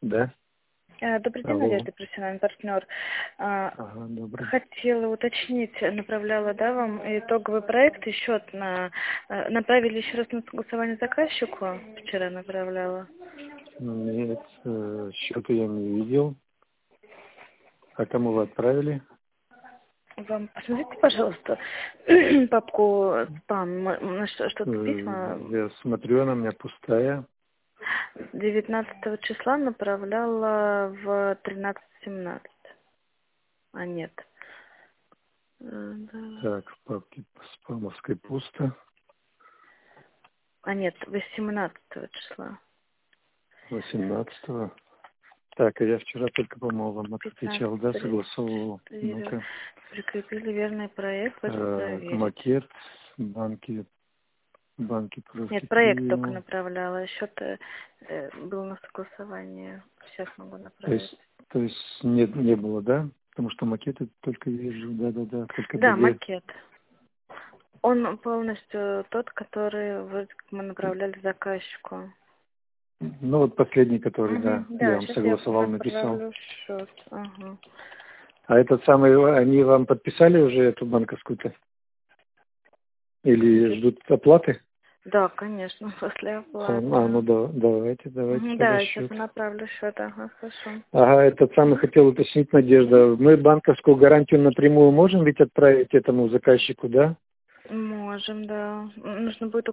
Да. Добрый день, Алло. Надежда, профессиональный партнер. Ага, добрый. Хотела уточнить, направляла, да, вам итоговый проект и счет направили еще раз на согласование заказчику, вчера направляла. Нет, счета я не видел. А кому вы отправили? Вам посмотрите, пожалуйста, папку спам, что-то письма. Я смотрю, она у меня пустая. 19 числа направляла в 13:17. А нет. Да. Так, в папке спамовской пусто. А нет, 18 числа. 18-го. Так, а я вчера только, по-моему, вам отвечал, да, 15 согласовывал. Ну-ка. прикрепили верный проект, прошу проверить. Макет, банки Нет, просто проект только принял. направляла, счет был на согласование. Сейчас могу То направить. есть, то есть не было, да? Потому что макеты только вижу, да, только Да, ДГ. макет. Он полностью тот, который мы направляли заказчику. Ну вот последний, который, да, я Да, вам сейчас я согласовал, написал. направлю счет. Ага. А этот самый, они вам подписали уже эту банковскую-то? Или ждут оплаты? Да, конечно, после оплаты. Ну да, давайте тогда Да, сейчас счет. я направлю счет, ага, хорошо. Ага, этот самый хотел уточнить, Надежда. Мы банковскую гарантию напрямую можем ведь отправить этому заказчику, да? Можем, да. Нужно будет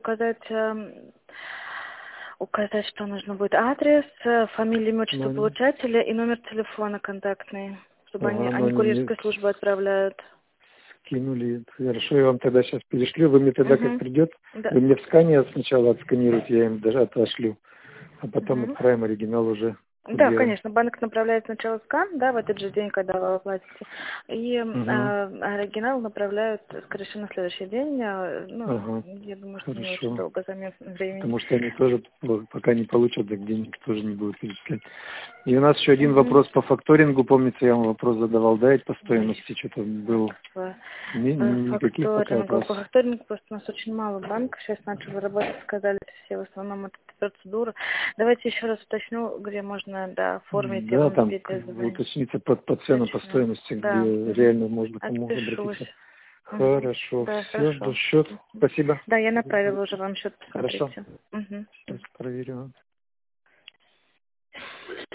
указать, что нужно будет адрес, фамилия, имя, отчество Ну, получателя и номер телефона контактный, чтобы ага, но они они мне курьерской службы отправляют. скинули. Хорошо, я вам тогда сейчас перешлю. Вы мне тогда, как Угу. придет, Да. вы мне в скане сначала отсканируете, я им даже отошлю, а потом Угу. отправим оригинал уже Да, курьером. конечно, банк направляет сначала скан, да, в этот же день, когда вы оплатите, и Угу. оригинал направляют, скорее всего, на следующий день. Ну, Ага, я думаю, что не очень хорошо. долго займет времени. Потому что они тоже, пока не получат, так денег тоже не будут перечислять. И у нас еще один Угу. вопрос по факторингу. Помнится, я вам вопрос задавал, да, и по стоимости что-то был. По Никаких пока от факторингу. вас. По факторингу просто у нас очень мало банков. Сейчас начали работать, сказали все, в основном это процедура. Давайте еще раз уточню, где можно, да, оформить, я Да, вам там как бы перезвоню. уточниться по цену, по Точно. стоимости, Да. где Угу. реально можно кому Отпишусь. обратиться. Угу. Хорошо, Да, все, хорошо. жду счет. Спасибо. Да, я направила уже вам счет, Хорошо. посмотрите. Угу. Сейчас проверю.